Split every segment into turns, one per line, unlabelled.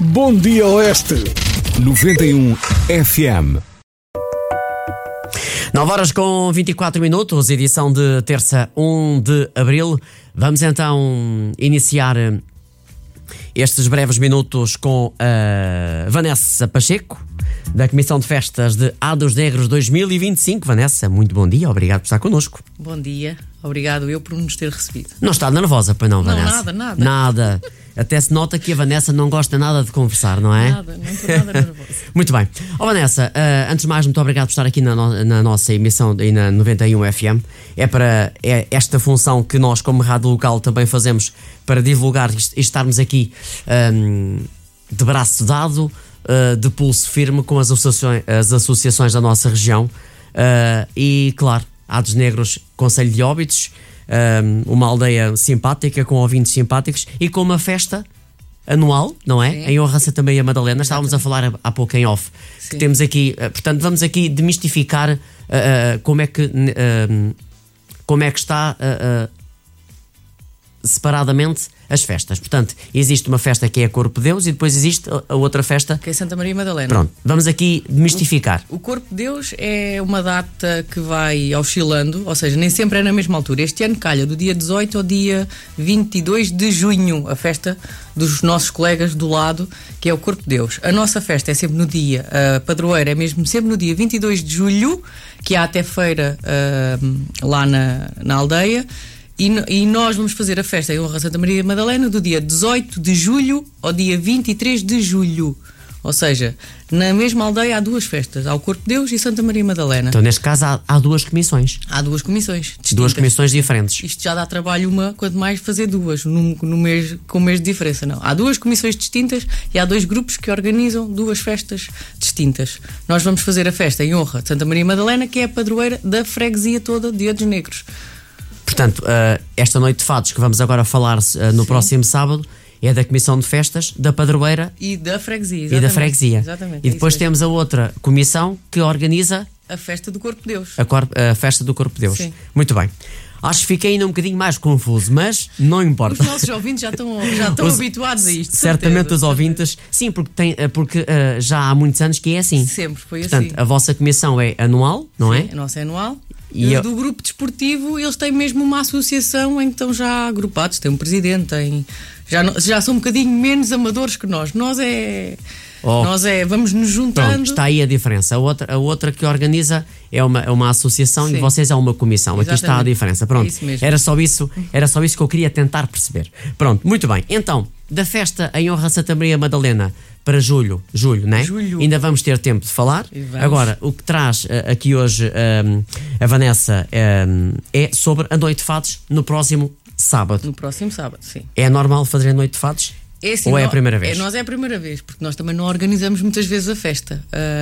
Bom Dia Oeste. 91 FM.
9 horas com 24 minutos, edição de terça, 1 de abril. Vamos então iniciar estes breves minutos com a Vanessa Pacheco, da Comissão de Festas de Ados Negros 2025. Vanessa, muito bom dia, obrigado por estar connosco.
Bom dia, obrigado eu por nos ter recebido.
Não está nervosa, pois não, Vanessa?
Não,
nada. Até se nota que a Vanessa não gosta nada de conversar, não é?
Nada, não estou nada nervosa.
Muito bem. Vanessa, antes de mais, muito obrigado por estar aqui na nossa emissão e na 91 FM. É esta função que nós, como rádio local, também fazemos para divulgar e estarmos aqui de braço dado, de pulso firme com as associações da nossa região. E, claro, Ados Negros, Concelho de Óbidos, uma aldeia simpática, com ouvintes simpáticos e com uma festa anual, não é? Sim. Em honra a Santa Maria Madalena. Estávamos a falar há pouco em off. Sim. Que temos aqui, portanto, vamos aqui demistificar como é que está separadamente as festas. Portanto, existe uma festa que é a Corpo de Deus e depois existe a outra festa
que é Santa Maria Madalena.
Pronto, vamos aqui demistificar.
O Corpo de Deus é uma data que vai oscilando, ou seja, nem sempre é na mesma altura. Este ano calha do dia 18 ao dia 22 de junho, a festa dos nossos colegas do lado, que é o Corpo de Deus. A nossa festa é sempre no dia, a padroeira é mesmo sempre no dia 22 de julho, que há até feira lá na aldeia. E nós vamos fazer a festa em honra a Santa Maria Madalena do dia 18 de julho ao dia 23 de julho. Ou seja, na mesma aldeia há duas festas. Há o Corpo de Deus e Santa Maria Madalena.
Então, neste caso, há duas comissões.
Há duas comissões distintas.
Duas comissões diferentes.
Isto já dá trabalho quanto mais fazer duas, com um mês de diferença. Não. Há duas comissões distintas e há dois grupos que organizam duas festas distintas. Nós vamos fazer a festa em honra de Santa Maria Madalena, que é a padroeira da freguesia toda de Ados Negros.
Portanto, esta noite de fados que vamos agora falar no próximo sábado é da Comissão de Festas, da Padroeira
e da Freguesia.
Exatamente. E depois temos a outra comissão que organiza
a Festa do Corpo de Deus.
A Festa do Corpo de Deus. Sim. Muito bem. Acho que fiquei ainda um bocadinho mais confuso, mas não importa.
Os nossos ouvintes já estão habituados a isto.
Certamente os ouvintes, sim, porque já há muitos anos que é assim.
Sempre foi
assim. Portanto, a vossa comissão é anual, não é?
A nossa é anual. E do grupo desportivo, eles têm mesmo uma associação em que estão já agrupados, tem um presidente, já são um bocadinho menos amadores que nós. Nós vamos nos juntando.
Pronto, está aí a diferença. A outra que organiza é uma associação. Sim. E vocês é uma comissão. Exatamente. Aqui está a diferença. Pronto, era só isso que eu queria tentar perceber. Pronto, muito bem. Então, da festa em honra a Santa Maria Madalena para julho, né? Julho. Ainda vamos ter tempo de falar. Agora, o que traz aqui hoje a Vanessa é sobre a Noite de Fados no próximo sábado.
No próximo sábado, sim.
É normal fazer a Noite de Fados?
É assim,
ou é a primeira vez?
Nós é a primeira vez, porque nós também não organizamos muitas vezes a festa.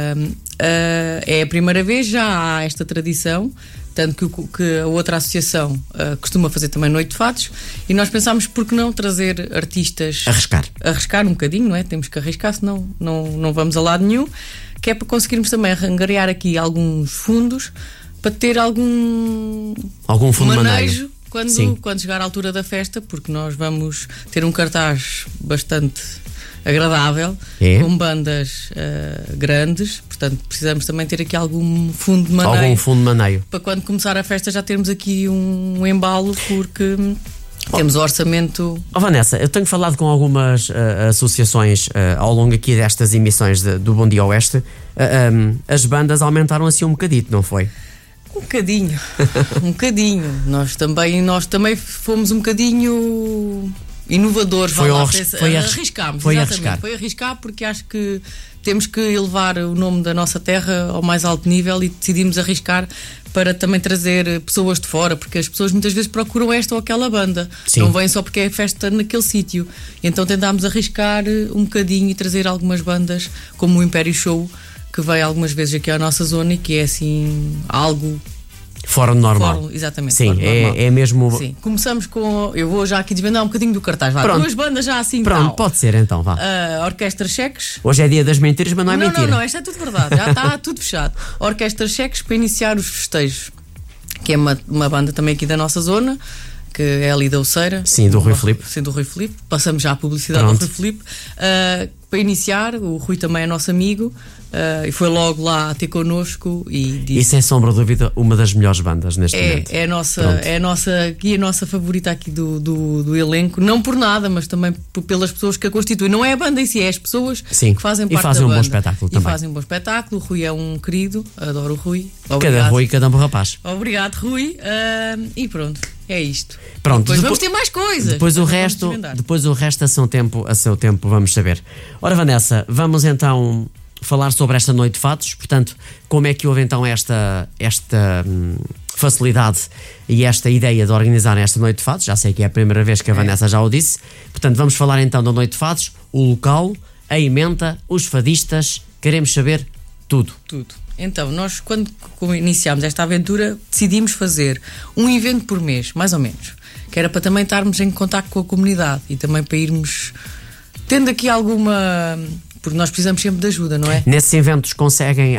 É a primeira vez, já há esta tradição, tanto que a outra associação costuma fazer também Noite de Fados, e nós pensámos por que não trazer artistas... Arriscar um bocadinho, não é? Temos que arriscar, senão não vamos a lado nenhum, que é para conseguirmos também angariar aqui alguns fundos, para ter algum
fundo
manejo quando chegar à altura da festa, porque nós vamos ter um cartaz bastante agradável, com bandas grandes, portanto precisamos também ter aqui algum fundo de maneio. Para quando começar a festa já termos aqui um embalo, porque temos o orçamento.
Vanessa, eu tenho falado com algumas associações ao longo aqui destas emissões do Bom Dia Oeste. As bandas aumentaram assim um bocadito, não foi?
Um bocadinho. Nós também fomos um bocadinho inovadores. Arriscámos. Foi arriscar, porque acho que temos que elevar o nome da nossa terra ao mais alto nível e decidimos arriscar para também trazer pessoas de fora, porque as pessoas muitas vezes procuram esta ou aquela banda. Sim. Não vêm só porque é festa naquele sítio. Então tentámos arriscar um bocadinho e trazer algumas bandas, como o Império Show, que veio algumas vezes aqui à nossa zona e que é assim algo
fora do normal.
Exatamente.
Sim, é mesmo.
Sim. Começamos com. Eu vou já aqui desvendar um bocadinho do cartaz. Vá. Duas bandas já assim.
Pronto, pode ser então. Vá.
Orquestra Cheques.
Hoje é dia das mentiras, mas não é mentira.
Não, isto é tudo verdade. Já está tudo fechado. Orquestra Cheques para iniciar os festejos, que é uma banda também aqui da nossa zona, que é ali da Oceira.
Sim, do Rui Filipe.
Sim, do Rui Filipe. Passamos já a publicidade
Pronto.
do Rui Filipe. Para iniciar, o Rui também é nosso amigo e foi logo lá ter connosco e disse...
E sem sombra de dúvida, uma das melhores bandas neste momento.
É a nossa favorita aqui do elenco, não por nada, mas também pelas pessoas que a constituem. Não é a banda em si, é as pessoas
Sim,
que fazem parte
e fazem
da
um
banda.
bom espetáculo
e
também.
fazem um bom espetáculo. O Rui é um querido, adoro o Rui.
Cada
Obrigado.
Rui, cada um rapaz.
Obrigado, Rui. E pronto, é isto.
Pronto,
Depois vamos ter mais coisas.
Depois o resto a seu tempo vamos saber. Ora, Vanessa, vamos então falar sobre esta noite de fatos. Portanto, como é que houve então esta facilidade e esta ideia de organizar esta noite de fatos? Já sei que é a primeira vez que a Vanessa já o disse. Portanto, vamos falar então da noite de fatos, o local, a ementa, os fadistas. Queremos saber tudo.
Tudo. Então, nós quando iniciámos esta aventura decidimos fazer um evento por mês, mais ou menos, que era para também estarmos em contacto com a comunidade e também para irmos tendo aqui alguma... porque nós precisamos sempre de ajuda, não é?
Nesses eventos conseguem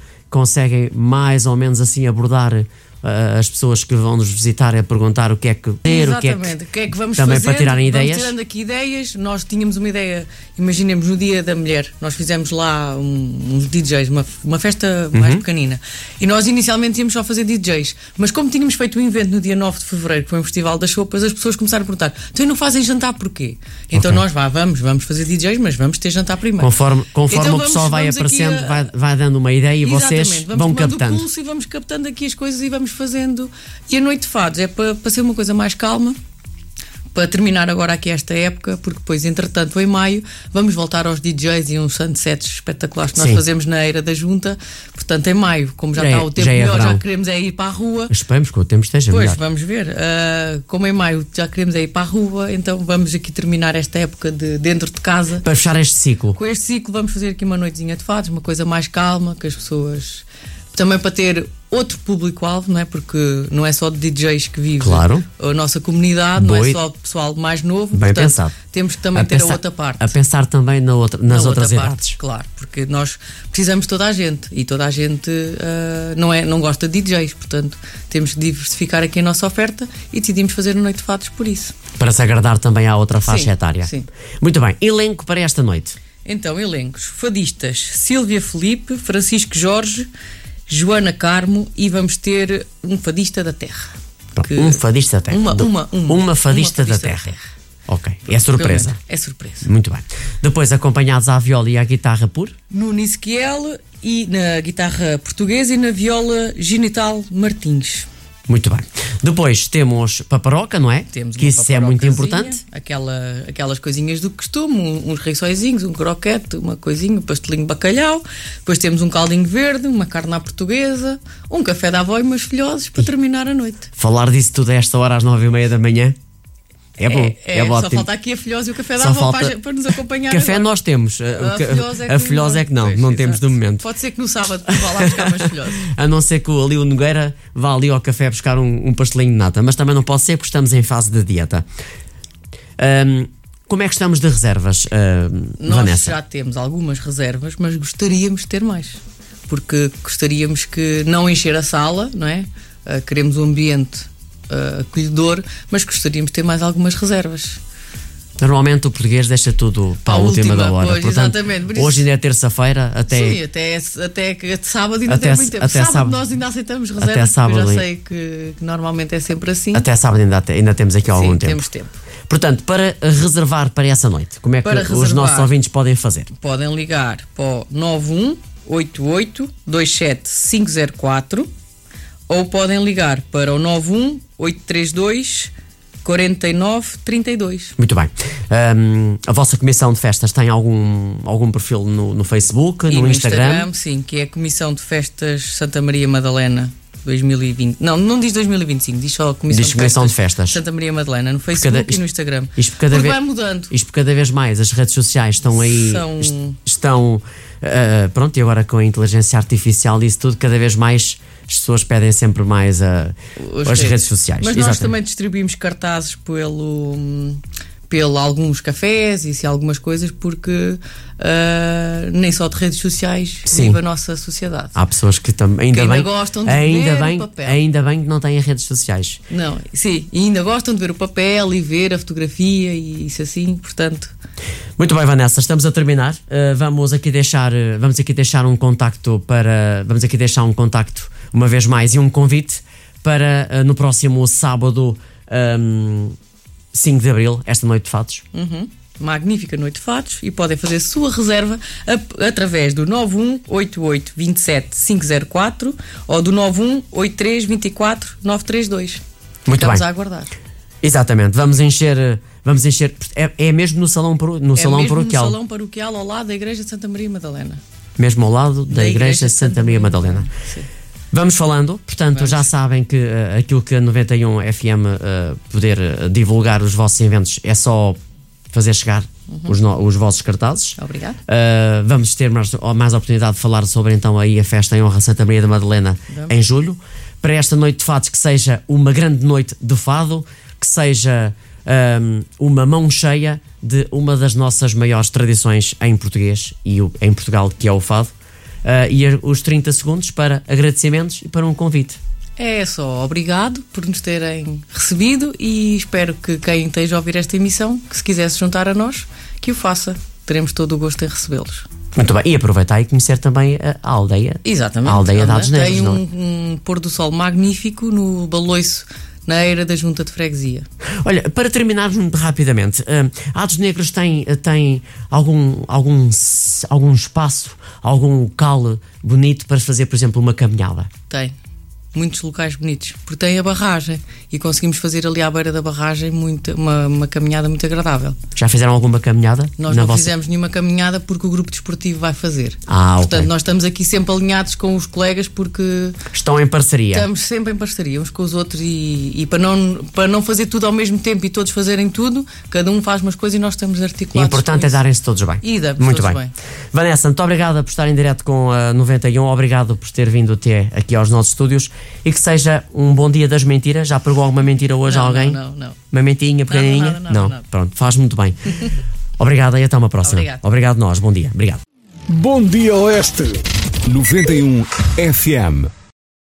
mais ou menos assim abordar as pessoas que vão nos visitar a perguntar o que é que
Exatamente, o que é que vamos
também
fazer,
para tirarem ideias.
Vamos tirando aqui ideias. Nós tínhamos uma ideia, imaginemos no Dia da Mulher, nós fizemos lá uns DJs, uma festa mais pequenina, e nós inicialmente íamos só fazer DJs, mas como tínhamos feito um evento no dia 9 de Fevereiro, que foi um festival das sopas, as pessoas começaram a perguntar: então não fazem jantar porquê? Então nós vamos fazer DJs, mas vamos ter jantar primeiro.
Conforme
Então
o pessoal vai aparecendo, vai dando uma ideia e vocês vão captando.
O pulso e vamos captando aqui as coisas e vamos fazendo. E a noite de fados é para ser uma coisa mais calma, para terminar agora aqui esta época, porque depois, entretanto, em maio, vamos voltar aos DJs e uns sunsets espetaculares que nós fazemos na Eira da Junta. Portanto, em maio, como já está o tempo melhor, já queremos ir para a rua.
Esperemos que o tempo esteja melhor.
Pois, vamos ver. Como em maio já queremos ir para a rua, então vamos aqui terminar esta época de dentro de casa.
Para fechar este ciclo.
Com este ciclo vamos fazer aqui uma noitezinha de fados, uma coisa mais calma, que as pessoas... Também para ter outro público-alvo, não é? Porque não é só de DJs que vive a nossa comunidade, não é só de pessoal mais novo.
Bem
portanto,
pensado.
Temos que também ter a outra parte.
A pensar também nas outras idades.
Claro, porque nós precisamos de toda a gente e toda a gente não gosta de DJs, portanto temos que diversificar aqui a nossa oferta e decidimos fazer a noite de fados por isso.
Para se agradar também à outra faixa etária.
Sim.
Muito bem, elenco para esta noite.
Então, elencos: fadistas Sílvia Felipe, Francisco Jorge, Joana Carmo, e vamos ter um fadista da terra.
Um fadista da terra. Uma fadista da terra. Ok, é surpresa.
É surpresa.
Muito bem. Depois, acompanhados à viola e à guitarra por
Nuno Ezequiel, e na guitarra portuguesa, e na viola Genital Martins.
Muito bem. Depois temos paparoca, não é?
Temos
que isso é muito importante.
Aquelas coisinhas do costume, uns rissóizinhos, um croquete, uma coisinha, um pastelinho de bacalhau. Depois temos um caldinho verde, uma carne à portuguesa, um café da avó e umas filhoses para terminar a noite.
Falar disso tudo a esta hora às 9h30 da manhã é bom. É
só
ótimo.
falta aqui a filhose e o café da avó para nos acompanhar.
Café
agora.
Nós temos. A filhose é que não. Não temos de momento.
Pode ser que no sábado vá lá buscar umas filhoses.
A não ser que ali o Nogueira vá ali ao café buscar um pastelinho de nata. Mas também não pode ser porque estamos em fase de dieta. Como é que estamos de reservas,
Nós
Vanessa?
já temos algumas reservas, mas gostaríamos de ter mais. Porque gostaríamos que não encher a sala, não é? Queremos um ambiente acolhedor, mas gostaríamos de ter mais algumas reservas.
Normalmente o português deixa tudo para a última da hora.
Pois,
portanto,
exatamente.
hoje ainda é terça-feira.
Sim, até sábado ainda tem muito tempo. Sábado nós ainda aceitamos reservas.
Até sábado,
eu já sei que normalmente é sempre assim.
Até sábado ainda temos aqui algum tempo.
Temos tempo.
Portanto, para reservar para essa noite, como é que os nossos ouvintes podem fazer?
Podem ligar para o 9188-27504 ou podem ligar para o 91832-4932.
Muito bem. A vossa comissão de festas tem algum perfil no Facebook, no Instagram?
Sim, que é a Comissão de Festas Santa Maria Madalena 2020. Não diz 2025, diz só a Comissão de Festas Santa Maria Madalena no Facebook e no Instagram. Vai mudando.
Isto cada vez mais, as redes sociais estão aí. Pronto, e agora com a inteligência artificial e isso tudo, cada vez mais as pessoas pedem sempre mais as redes sociais.
Mas nós também distribuímos cartazes pelo alguns cafés e algumas coisas, porque nem só de redes sociais vive a nossa sociedade.
Há pessoas que também
ainda gostam de ver o papel.
Ainda bem que não têm redes sociais.
Não, sim, e ainda gostam de ver o papel e ver a fotografia e isso assim, portanto.
Muito bem, Vanessa, estamos a terminar. Vamos aqui deixar um contacto vamos aqui deixar um contacto uma vez mais e um convite para no próximo sábado 5 de Abril, esta noite de fados.
Magnífica noite de fados, e podem fazer sua reserva através do 918827 ou do 918324932.
Muito
Estamos
bem.
a aguardar.
Exatamente, vamos encher é mesmo no salão paroquial.
No salão paroquial ao lado da Igreja de Santa Maria Madalena.
Mesmo ao lado da Igreja de Santa Maria Madalena.
Sim.
Vamos falando, portanto, já sabem que aquilo que a 91 FM poder divulgar os vossos eventos é só fazer chegar os vossos cartazes.
Obrigado.
Vamos ter mais oportunidade de falar sobre então aí a festa em honra a Santa Maria da Madalena em julho. Para esta noite de fados, que seja uma grande noite de fado, que seja uma mão cheia de uma das nossas maiores tradições em português e em Portugal, que é o fado. E os 30 segundos para agradecimentos e para um convite.
É só obrigado por nos terem recebido, e espero que quem esteja a ouvir esta emissão, que se quisesse juntar a nós, que o faça. Teremos todo o gosto em recebê-los.
Muito bem, e aproveitar e conhecer também a aldeia.
Exatamente.
A aldeia de Ades Negros.
Tem um pôr do sol magnífico no Baloiço, na eira da Junta de Freguesia.
Olha, para terminarmos muito rapidamente, Ades Negros tem algum espaço, algum local bonito para fazer, por exemplo, uma caminhada?
Tem muitos locais bonitos, porque tem a barragem e conseguimos fazer ali à beira da barragem uma caminhada muito agradável.
Já fizeram alguma caminhada?
Nós não fizemos nenhuma caminhada porque o grupo desportivo vai fazer. Portanto,
okay.
Nós estamos aqui sempre alinhados com os colegas, porque
estão em parceria.
Estamos sempre em parceria uns com os outros, e para não fazer tudo ao mesmo tempo e todos fazerem tudo, cada um faz umas coisas e nós estamos articulados.
O importante é darem-se todos bem.
E damos
muito
todos
bem. Vanessa, muito obrigada por estar em direto com a 91, obrigado por ter vindo até aqui aos nossos estúdios, e que seja um bom dia das mentiras. Já pregou alguma mentira hoje a alguém?
Não.
Uma mentinha pequenininha?
Não.
Pronto, faz muito bem. Obrigado e até uma próxima. Obrigado nós, bom dia. Obrigado.
Bom dia Oeste 91 FM.